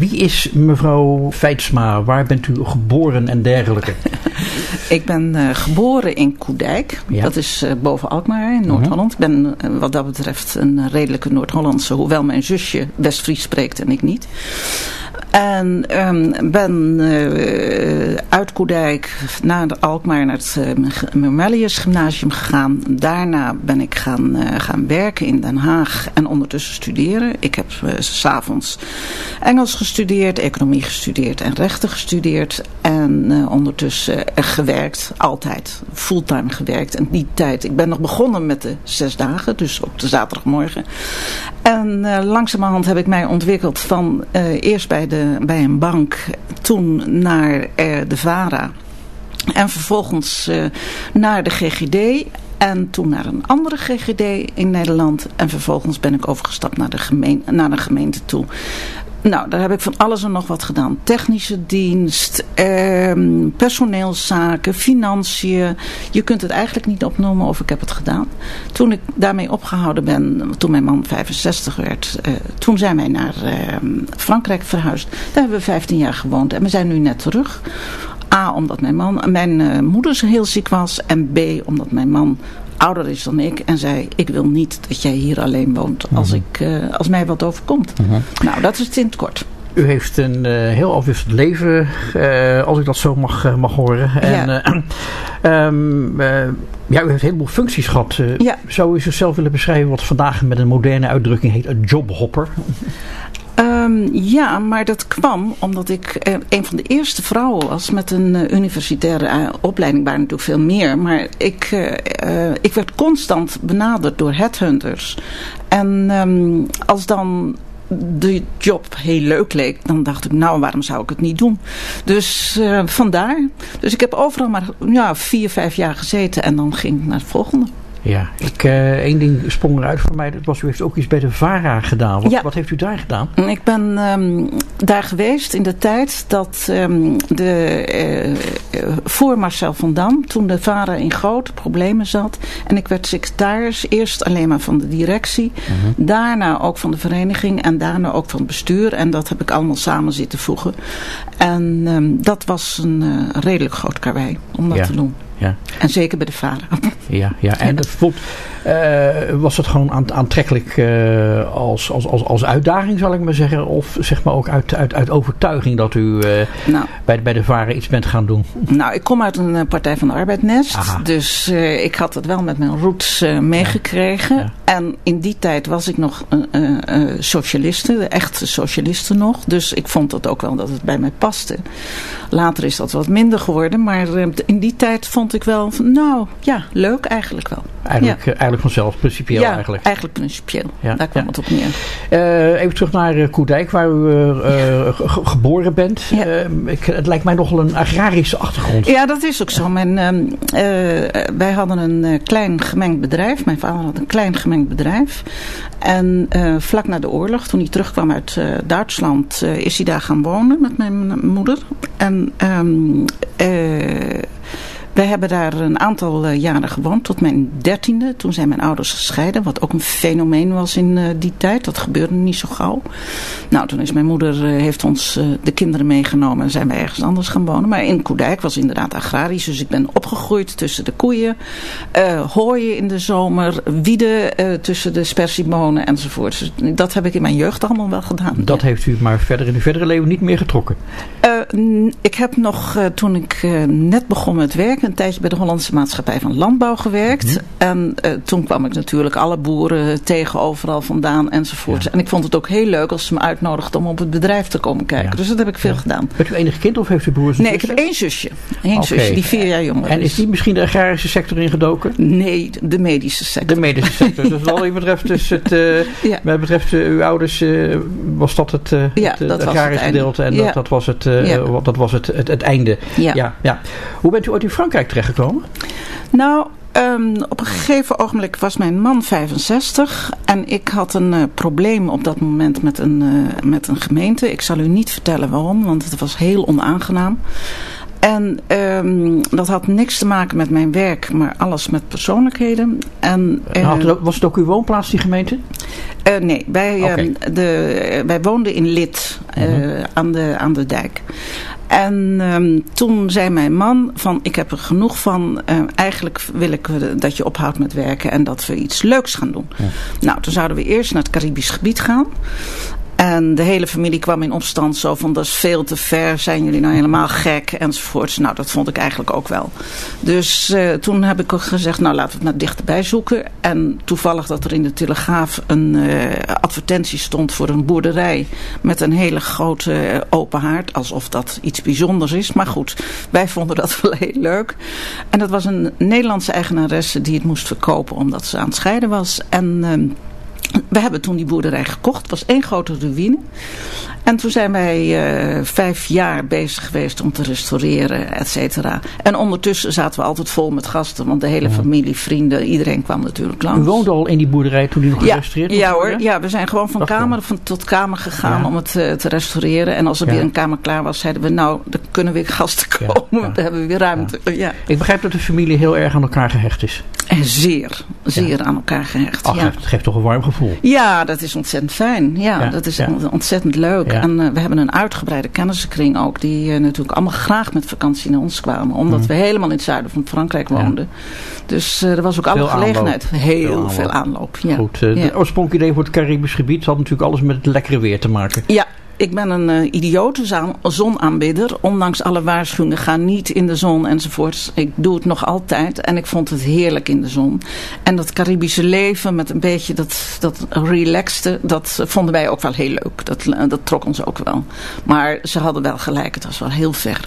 Wie is mevrouw Feitsma? Waar bent u geboren en dergelijke? Ik ben geboren in Koedijk. Ja. Dat is boven Alkmaar in Noord-Holland. Ik ben wat dat betreft een redelijke Noord-Hollandse, hoewel mijn zusje West-Fries spreekt en ik niet. En ben uit Koedijk naar Alkmaar naar het Mermelius Gymnasium gegaan. Daarna ben ik gaan werken in Den Haag en ondertussen studeren. Ik heb 's avonds Engels gestudeerd, economie gestudeerd en rechten gestudeerd. En ondertussen gewerkt, altijd fulltime gewerkt. En die tijd, ik ben nog begonnen met de 6 dagen, dus op de zaterdagmorgen. En langzamerhand heb ik mij ontwikkeld van eerst bij een bank, toen naar de VARA en vervolgens naar de GGD en toen naar een andere GGD in Nederland en vervolgens ben ik overgestapt naar de gemeente toe. Nou, daar heb ik van alles en nog wat gedaan. Technische dienst, personeelszaken, financiën. Je kunt het eigenlijk niet opnoemen of ik heb het gedaan. Toen ik daarmee opgehouden ben, toen mijn man 65 werd, toen zijn wij naar Frankrijk verhuisd. Daar hebben we 15 jaar gewoond en we zijn nu net terug. A, omdat mijn moeder heel ziek was en B, omdat mijn man ouder is dan ik en zei, ik wil niet dat jij hier alleen woont als mij wat overkomt. Nou, dat is het in het kort. U heeft een heel afwisselend leven, als ik dat zo mag horen. En, u heeft een heleboel functies gehad. Zou u zichzelf willen beschrijven wat vandaag met een moderne uitdrukking heet, een jobhopper? Ja, maar dat kwam omdat ik een van de eerste vrouwen was met een universitaire opleiding. Waren natuurlijk veel meer. Maar ik werd constant benaderd door headhunters. En als dan de job heel leuk leek, dan dacht ik, nou, waarom zou ik het niet doen? Dus vandaar. Dus ik heb overal maar 4-5 jaar gezeten en dan ging ik naar het volgende. Ja, één ding sprong eruit voor mij. Dat was, u heeft ook iets bij de VARA gedaan. Wat heeft u daar gedaan? Ik ben daar geweest in de tijd dat voor Marcel van Dam, toen de VARA in grote problemen zat. En ik werd secretaris, eerst alleen maar van de directie. Daarna ook van de vereniging en daarna ook van het bestuur. En dat heb ik allemaal samen zitten voegen. En dat was een redelijk groot karwei om dat te doen. Ja. En zeker bij de VARA. Ja. En was het gewoon aantrekkelijk als uitdaging, zal ik maar zeggen? Of zeg maar ook uit overtuiging dat u bij de VARA iets bent gaan doen? Nou, ik kom uit een Partij van de Arbeid-nest. Aha. Dus ik had het wel met mijn roots meegekregen. Ja. En in die tijd was ik nog socialiste, de echte socialiste nog. Dus ik vond dat ook wel dat het bij mij paste. Later is dat wat minder geworden. Maar in die tijd vond ik wel leuk eigenlijk wel. Eigenlijk vanzelf, principieel eigenlijk. Eigenlijk principieel. Ja, daar kwam het op neer. Even terug naar Koedijk, waar u geboren bent. Ja. Het lijkt mij nogal een agrarische achtergrond. Ja, dat is ook zo. Wij hadden een klein gemengd bedrijf. Mijn vader had een klein gemengd bedrijf. En vlak na de oorlog, toen hij terugkwam uit Duitsland, is hij daar gaan wonen met mijn moeder. En wij hebben daar een aantal jaren gewoond, tot mijn 13e. Toen zijn mijn ouders gescheiden, wat ook een fenomeen was in die tijd. Dat gebeurde niet zo gauw. Nou, toen is mijn moeder, heeft ons de kinderen meegenomen en zijn wij ergens anders gaan wonen. Maar in Koedijk was inderdaad agrarisch, dus ik ben opgegroeid tussen de koeien. Hooien in de zomer, wieden tussen de spersiebonen enzovoort. Dus dat heb ik in mijn jeugd allemaal wel gedaan. Dat heeft u maar verder in uw verdere leven niet meer getrokken? Ik heb nog, toen ik net begon met werken, een tijdje bij de Hollandse Maatschappij van Landbouw gewerkt. En toen kwam ik natuurlijk alle boeren tegen overal vandaan enzovoort. Ja. En ik vond het ook heel leuk als ze me uitnodigden om op het bedrijf te komen kijken. Ja. Dus dat heb ik veel gedaan. Bent u enig kind of heeft u broers en zussen? Nee, ik heb één zusje. Zusje die 4 jaar jonger is. En is die misschien de agrarische sector ingedoken? Nee, de medische sector. De medische sector. Dus wat betreft, wat betreft uw ouders was dat het agrarische gedeelte en dat was het einde. Ja. Hoe bent u ooit in Frankrijk terechtgekomen? Nou, op een gegeven ogenblik was mijn man 65 en ik had een probleem op dat moment met een gemeente. Ik zal u niet vertellen waarom, want het was heel onaangenaam. En dat had niks te maken met mijn werk, maar alles met persoonlijkheden. En, was het ook uw woonplaats, die gemeente? Nee, wij woonden in Lid, aan de dijk. En toen zei mijn man van, ik heb er genoeg van, eigenlijk wil ik dat je ophoudt met werken en dat we iets leuks gaan doen. Ja. Nou, toen zouden we eerst naar het Caribisch gebied gaan. En de hele familie kwam in opstand zo van, dat is veel te ver, zijn jullie nou helemaal gek enzovoorts. Nou, dat vond ik eigenlijk ook wel. Dus toen heb ik ook gezegd, nou laten we het maar dichterbij zoeken. En toevallig dat er in de Telegraaf een advertentie stond voor een boerderij met een hele grote open haard. Alsof dat iets bijzonders is. Maar goed, wij vonden dat wel heel leuk. En dat was een Nederlandse eigenaresse die het moest verkopen omdat ze aan het scheiden was. En we hebben toen die boerderij gekocht. Het was 1 grote ruïne. En toen zijn wij 5 jaar bezig geweest om te restaureren, et cetera. En ondertussen zaten we altijd vol met gasten. Want de hele familie, vrienden, iedereen kwam natuurlijk langs. U woonde al in die boerderij toen die nog gerestaureerd was? Ja hoor. Ja, we zijn gewoon van kamer tot kamer gegaan om het te restaureren. En als er weer een kamer klaar was, zeiden we, nou, dan kunnen weer gasten komen. Dan hebben we weer ruimte. Ja. Ik begrijp dat de familie heel erg aan elkaar gehecht is. En zeer aan elkaar gehecht. Ach, het geeft toch een warm gevoel. Ja, dat is ontzettend fijn. Ja, dat is ontzettend leuk. Ja. En we hebben een uitgebreide kennissenkring ook. Die natuurlijk allemaal graag met vakantie naar ons kwamen. Omdat we helemaal in het zuiden van Frankrijk woonden. Ja. Dus er was ook alle gelegenheid. Heel veel aanloop. Ja. Goed, de oorspronkelijke idee voor het Caribisch gebied had natuurlijk alles met het lekkere weer te maken. Ja. Ik ben een idiote zonaanbidder. Ondanks alle waarschuwingen, ga niet in de zon enzovoorts. Ik doe het nog altijd en ik vond het heerlijk in de zon. En dat Caribische leven met een beetje dat relaxte, dat vonden wij ook wel heel leuk. Dat trok ons ook wel. Maar ze hadden wel gelijk, het was wel heel ver.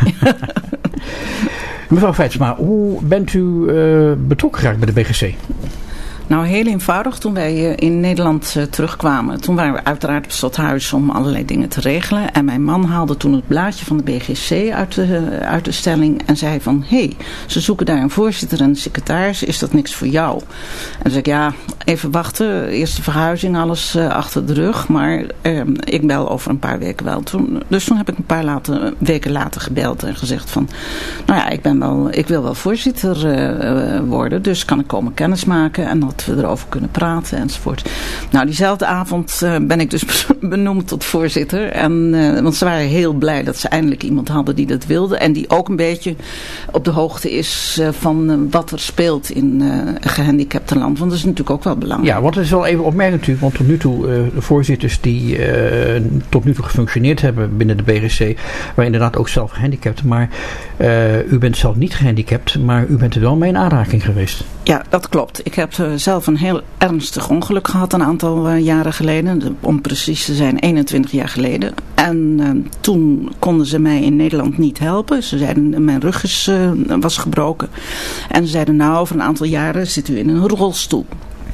Mevrouw Feitsma, hoe bent u betrokken geraakt bij de BGC? Nou, heel eenvoudig. Toen wij in Nederland terugkwamen, toen waren we uiteraard op het stadhuis om allerlei dingen te regelen. En mijn man haalde toen het blaadje van de BGC uit de stelling en zei van, ze zoeken daar een voorzitter en een secretaris, is dat niks voor jou? En toen zei ik, ja, even wachten, eerst de verhuizing, alles achter de rug, maar ik bel over een paar weken wel. Dus toen heb ik een paar weken later gebeld en gezegd van, nou ja, ik wil wel voorzitter worden, dus kan ik komen kennismaken en dat we erover kunnen praten enzovoort. Nou, diezelfde avond ben ik dus benoemd tot voorzitter. Want ze waren heel blij dat ze eindelijk iemand hadden die dat wilde. En die ook een beetje op de hoogte is van wat er speelt in een gehandicaptenland. Want dat is natuurlijk ook wel belangrijk. Ja, want het is wel even opmerkelijk natuurlijk. Want tot nu toe, de voorzitters die tot nu toe gefunctioneerd hebben binnen de BGC, waren inderdaad ook zelf gehandicapt. Maar u bent zelf niet gehandicapt, maar u bent er wel mee in aanraking geweest. Ja, dat klopt. Ik heb zelf een heel ernstig ongeluk gehad een aantal jaren geleden. Om precies te zijn 21 jaar geleden. En toen konden ze mij in Nederland niet helpen. Ze zeiden, mijn rug was gebroken. En ze zeiden, nou, over een aantal jaren zit u in een rolstoel.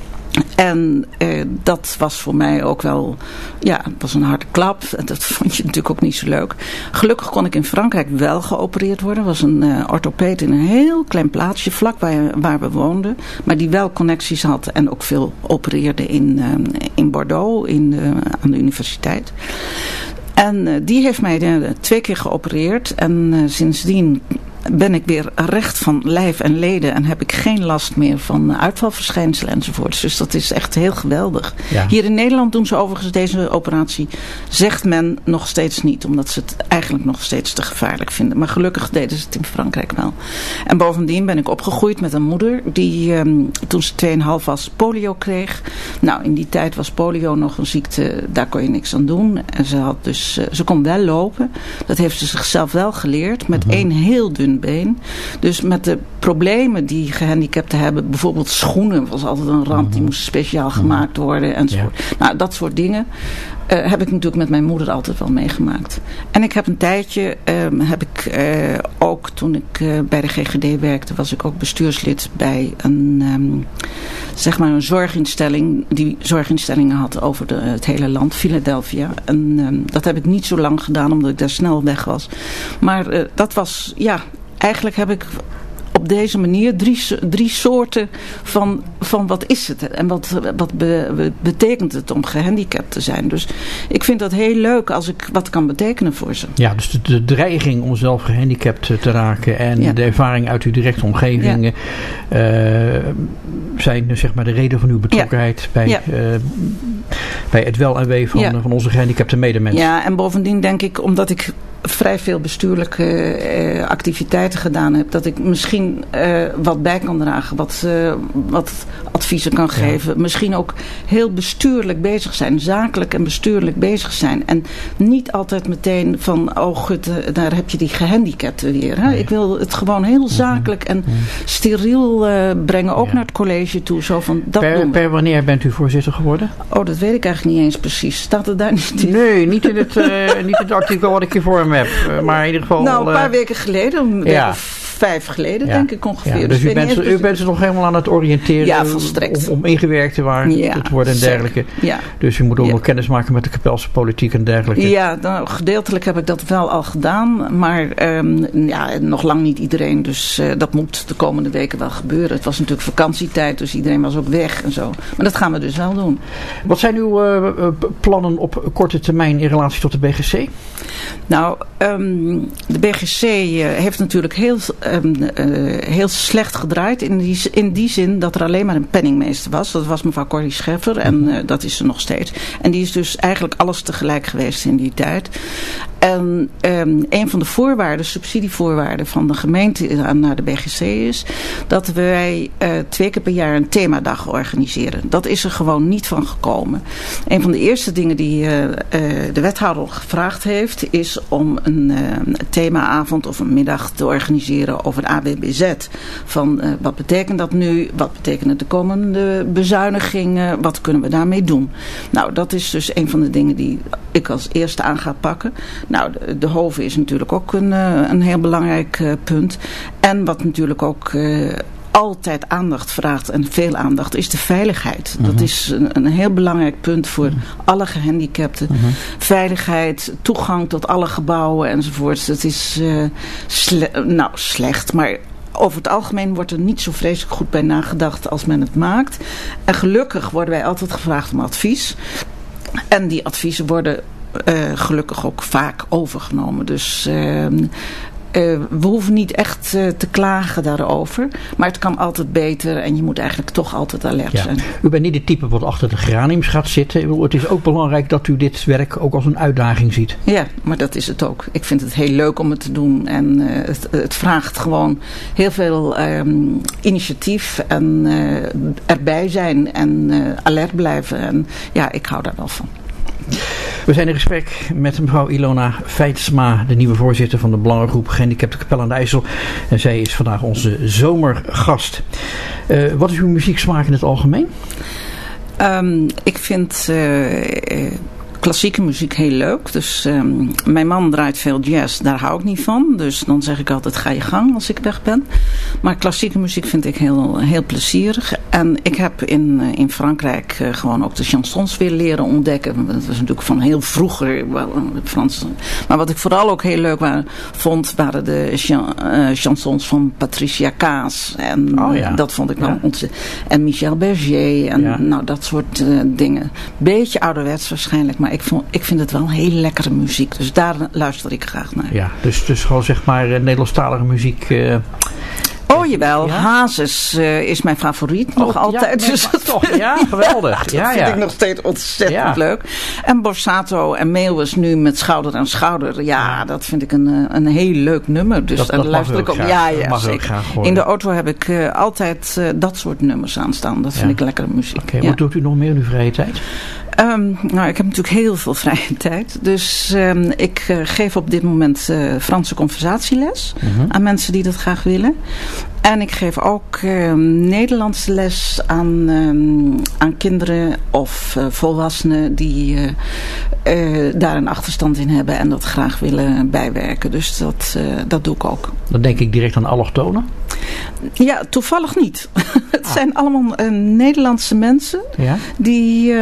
En dat was voor mij ook wel, ja, het was een harde klap. Dat vond je natuurlijk ook niet zo leuk. Gelukkig kon ik in Frankrijk wel geopereerd worden. Er was een orthopeed in een heel klein plaatsje vlak waar we woonden. Maar die wel connecties had en ook veel opereerde in Bordeaux, aan de universiteit. En die heeft mij 2 keer geopereerd. En sindsdien ben ik weer recht van lijf en leden en heb ik geen last meer van uitvalverschijnselen enzovoort. Dus dat is echt heel geweldig. Ja. Hier in Nederland doen ze overigens deze operatie, zegt men nog steeds niet, omdat ze het eigenlijk nog steeds te gevaarlijk vinden. Maar gelukkig deden ze het in Frankrijk wel. En bovendien ben ik opgegroeid met een moeder die toen ze 2,5 was polio kreeg. Nou, in die tijd was polio nog een ziekte, daar kon je niks aan doen. En ze kon wel lopen. Dat heeft ze zichzelf wel geleerd met 1 heel dun been. Dus met de problemen die gehandicapten hebben, bijvoorbeeld schoenen was altijd een ramp, die moesten speciaal gemaakt worden enzovoort. Ja. Nou, dat soort dingen heb ik natuurlijk met mijn moeder altijd wel meegemaakt. En ik heb een tijdje, ook toen ik bij de GGD werkte, was ik ook bestuurslid bij een zorginstelling die zorginstellingen had over het hele land, Philadelphia. En dat heb ik niet zo lang gedaan, omdat ik daar snel weg was. Maar dat was, ja, eigenlijk heb ik op deze manier drie soorten van wat is het en wat betekent het om gehandicapt te zijn. Dus ik vind dat heel leuk als ik wat kan betekenen voor ze. Ja, dus de dreiging om zelf gehandicapt te raken en de ervaring uit uw directe omgeving zijn zeg maar de reden van uw betrokkenheid bij het wel en wee van onze gehandicapte medemensen. Ja, en bovendien denk ik, omdat ik vrij veel bestuurlijke activiteiten gedaan heb, dat ik misschien wat bij kan dragen, wat adviezen kan geven. Misschien ook heel bestuurlijk bezig zijn, zakelijk en bestuurlijk bezig zijn. En niet altijd meteen van, oh gut, daar heb je die gehandicapten weer. Hè? Nee. Ik wil het gewoon heel zakelijk en steriel brengen, ook naar het college toe. Zo van, per wanneer bent u voorzitter geworden? Oh, dat weet ik eigenlijk niet eens precies. Staat het daar niet in? Nee, niet in het artikel wat ik hier voor me heb. Maar in ieder geval... Nou, een paar weken geleden, een week of 5 geleden denk ik ongeveer. Ja, dus u bent ze nog helemaal aan het oriënteren. Ja, volstrekt. Om ingewerkt te worden en dergelijke. Ja. Dus u moet ook nog kennis maken met de Kapelse politiek en dergelijke. Ja, nou, gedeeltelijk heb ik dat wel al gedaan. Maar nog lang niet iedereen. Dus dat moet de komende weken wel gebeuren. Het was natuurlijk vakantietijd, dus iedereen was ook weg en zo. Maar dat gaan we dus wel doen. Wat zijn uw plannen op korte termijn in relatie tot de BGC? Nou, de BGC heeft natuurlijk heel slecht gedraaid. In die zin dat er alleen maar een penningmeester was. Dat was mevrouw Corrie Scheffer en dat is ze nog steeds. En die is dus eigenlijk alles tegelijk geweest in die tijd. En een van de voorwaarden, subsidievoorwaarden van de gemeente naar de BGC is dat wij 2 keer per jaar een themadag organiseren. Dat is er gewoon niet van gekomen. Een van de eerste dingen die de wethouder gevraagd heeft is om een themaavond of een middag te organiseren over AWBZ. Van wat betekent dat nu? Wat betekenen de komende bezuinigingen? Wat kunnen we daarmee doen? Nou, dat is dus een van de dingen die ik als eerste aan ga pakken. Nou, de Hoven is natuurlijk ook een heel belangrijk punt. En wat natuurlijk ook altijd aandacht vraagt en veel aandacht is de veiligheid. Dat is een heel belangrijk punt voor alle gehandicapten. Veiligheid, toegang tot alle gebouwen enzovoort. Het is slecht, maar over het algemeen wordt er niet zo vreselijk goed bij nagedacht als men het maakt. En gelukkig worden wij altijd gevraagd om advies. En die adviezen worden gelukkig ook vaak overgenomen. Dus we hoeven niet echt te klagen daarover. Maar het kan altijd beter en je moet eigenlijk toch altijd alert zijn. U bent niet de type wat achter de geraniums gaat zitten. Het is ook belangrijk dat u dit werk ook als een uitdaging ziet. Ja, maar dat is het ook. Ik vind het heel leuk om het te doen. En het vraagt gewoon heel veel initiatief en erbij zijn en alert blijven. En ja, ik hou daar wel van. We zijn in gesprek met mevrouw Ilona Feitsma, de nieuwe voorzitter van de Belangengroep Gehandicapten Capelle aan de IJssel. En zij is vandaag onze zomergast. Wat is uw muzieksmaak in het algemeen? Ik vind klassieke muziek heel leuk. Dus mijn man draait veel jazz, daar hou ik niet van. Dus dan zeg ik altijd, ga je gang als ik weg ben. Maar klassieke muziek vind ik heel, heel plezierig. En ik heb in Frankrijk gewoon ook de chansons weer leren ontdekken. Dat was natuurlijk van heel vroeger Frans. Maar wat ik vooral ook heel leuk vond, waren de chansons van Patricia Kaas. En dat vond ik wel ontzettend. En Michel Berger en nou, dat soort dingen. Beetje ouderwets waarschijnlijk, maar ik vind het wel heel lekkere muziek. Dus daar luister ik graag naar. Ja, dus gewoon zeg maar Nederlandstalige muziek. Oh jawel, Hazes is mijn favoriet nog altijd. Ja, dus toch, ja, geweldig. Dat vind ik nog steeds ontzettend leuk. En Borsato en Meeuwis nu met Schouder aan Schouder. Ja, dat vind ik een heel leuk nummer. Dus daar luister ik op. Ja, zeker. In de auto heb ik altijd dat soort nummers aanstaan. Dat vind ik lekkere muziek. Oké, wat doet u nog meer in uw vrije tijd? Nou, ik heb natuurlijk heel veel vrije tijd. Dus ik geef op dit moment Franse conversatieles aan mensen die dat graag willen. En ik geef ook Nederlandse les aan kinderen of volwassenen die daar een achterstand in hebben en dat graag willen bijwerken. Dus dat doe ik ook. Dan denk ik direct aan allochtonen? Ja, toevallig niet. Het zijn allemaal Nederlandse mensen die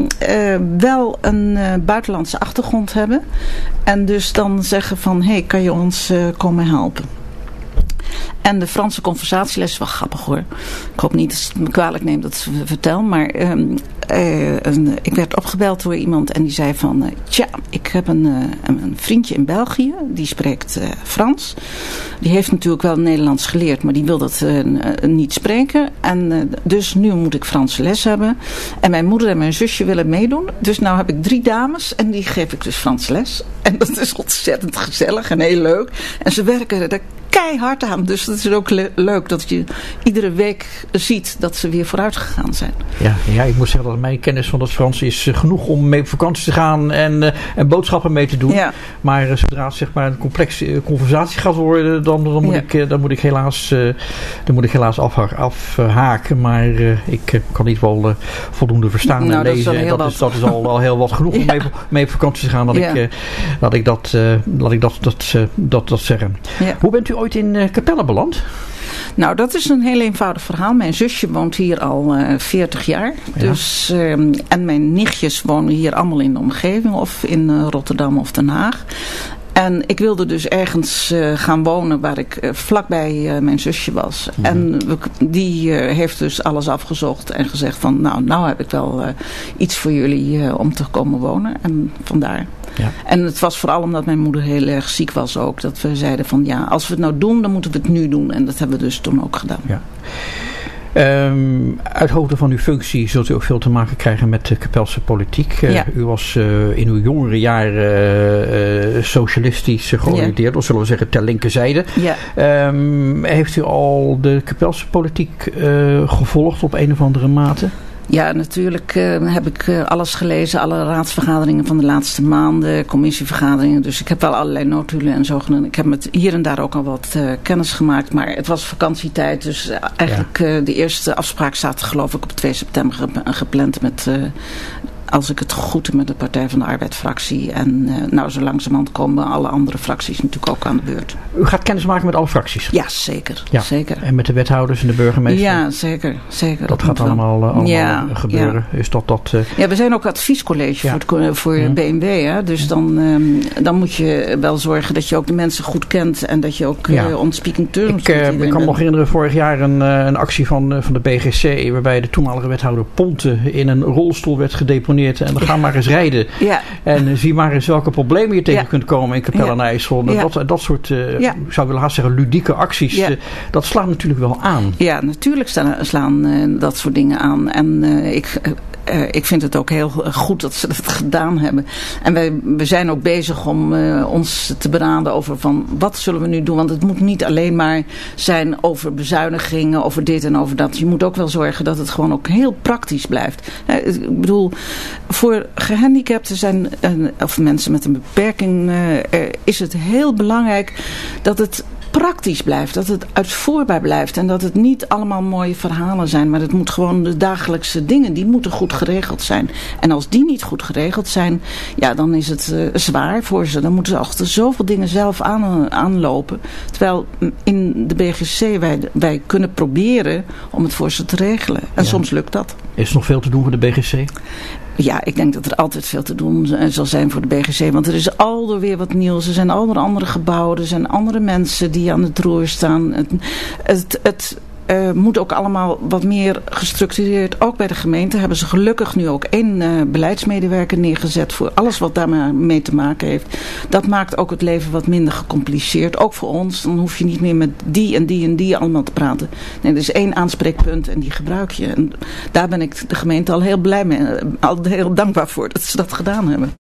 wel een buitenlandse achtergrond hebben. En dus dan zeggen van, hey, kan je ons komen helpen? En de Franse conversatieles is wel grappig hoor. Ik hoop niet dat ze het me kwalijk neemt dat ik het vertel. Maar ik werd opgebeld door iemand en die zei van... ik heb een vriendje in België. Die spreekt Frans. Die heeft natuurlijk wel Nederlands geleerd. Maar die wil dat niet spreken. En dus nu moet ik Franse les hebben. En mijn moeder en mijn zusje willen meedoen. Dus nou heb ik 3 dames. En die geef ik dus Frans les. En dat is ontzettend gezellig en heel leuk. En ze werken er keihard aan. Dus het is ook leuk dat je iedere week ziet dat ze weer vooruit gegaan zijn. Ja, ik moet zeggen dat mijn kennis van het Frans is genoeg om mee op vakantie te gaan en boodschappen mee te doen. Ja. Maar zodra het zeg maar een complexe conversatie gaat worden, dan moet ik helaas afhaken. Maar ik kan niet wel voldoende verstaan en lezen. En dat is al heel wat genoeg om mee op vakantie te gaan dat ik dat zeggen. Ja. Hoe bent u ooit in Capelle beland? Nou, dat is een heel eenvoudig verhaal. Mijn zusje woont hier al 40 jaar. Ja. Dus, en mijn nichtjes wonen hier allemaal in de omgeving. Of in Rotterdam of Den Haag. En ik wilde dus ergens gaan wonen waar ik vlakbij mijn zusje was. Ja. En die heeft dus alles afgezocht en gezegd van nou heb ik wel iets voor jullie om te komen wonen. En vandaar. Ja. En het was vooral omdat mijn moeder heel erg ziek was ook. Dat we zeiden van als we het nou doen, dan moeten we het nu doen. En dat hebben we dus toen ook gedaan. Ja. Uit hoofde van uw functie zult u ook veel te maken krijgen met de Kapelse politiek. Ja. U was in uw jongere jaren socialistisch georiënteerd, of zullen we zeggen ter linkerzijde. Ja. Heeft u al de Kapelse politiek gevolgd op een of andere mate? Ja, natuurlijk heb ik alles gelezen. Alle raadsvergaderingen van de laatste maanden. Commissievergaderingen. Dus ik heb wel allerlei notulen en zo gedaan. Ik heb met hier en daar ook al wat kennis gemaakt. Maar het was vakantietijd. Dus eigenlijk de eerste afspraak staat geloof ik op 2 september gepland met... als ik het goed heb met de Partij van de Arbeid fractie. En zo langzamerhand komen alle andere fracties natuurlijk ook aan de beurt. U gaat kennis maken met alle fracties? Ja, zeker. Ja. Zeker. En met de wethouders en de burgemeester? Ja, zeker. Dat gaat allemaal gebeuren. Ja. Is dat... Ja, we zijn ook adviescollege voor BMW. Hè? Dus dan moet je wel zorgen dat je ook de mensen goed kent. En dat je ook on speaking terms... Ik kan me nog herinneren vorig jaar een actie van de BGC. Waarbij de toenmalige wethouder Ponte in een rolstoel werd gedeponeerd. En dan ga maar eens rijden. Ja. En zie maar eens welke problemen je tegen kunt komen in Capelle aan IJssel. Ja. Dat soort, ik zou willen haast zeggen, ludieke acties. Ja. Dat slaat natuurlijk wel aan. Ja, natuurlijk slaan dat soort dingen aan. En ik vind het ook heel goed dat ze dat gedaan hebben. En we zijn ook bezig om ons te beraden over van wat zullen we nu doen. Want het moet niet alleen maar zijn over bezuinigingen, over dit en over dat. Je moet ook wel zorgen dat het gewoon ook heel praktisch blijft. Ik bedoel, voor gehandicapten of mensen met een beperking is het heel belangrijk dat het praktisch blijft, dat het uitvoerbaar blijft en dat het niet allemaal mooie verhalen zijn, maar het moet gewoon de dagelijkse dingen, die moeten goed geregeld zijn. En als die niet goed geregeld zijn, dan is het zwaar voor ze. Dan moeten ze achter zoveel dingen zelf aanlopen. Terwijl in de BGC wij kunnen proberen om het voor ze te regelen. En soms lukt dat. Is er nog veel te doen voor de BGC? Ja, ik denk dat er altijd veel te doen zal zijn voor de BGC. Want er is aldoor weer wat nieuws. Er zijn aldoor andere gebouwen. Er zijn andere mensen die aan het roer staan. Het moet ook allemaal wat meer gestructureerd. Ook bij de gemeente hebben ze gelukkig nu ook 1 beleidsmedewerker neergezet voor alles wat daarmee te maken heeft. Dat maakt ook het leven wat minder gecompliceerd. Ook voor ons. Dan hoef je niet meer met die en die en die allemaal te praten. Nee, er is 1 aanspreekpunt en die gebruik je. En daar ben ik de gemeente al heel blij mee. Al heel dankbaar voor dat ze dat gedaan hebben.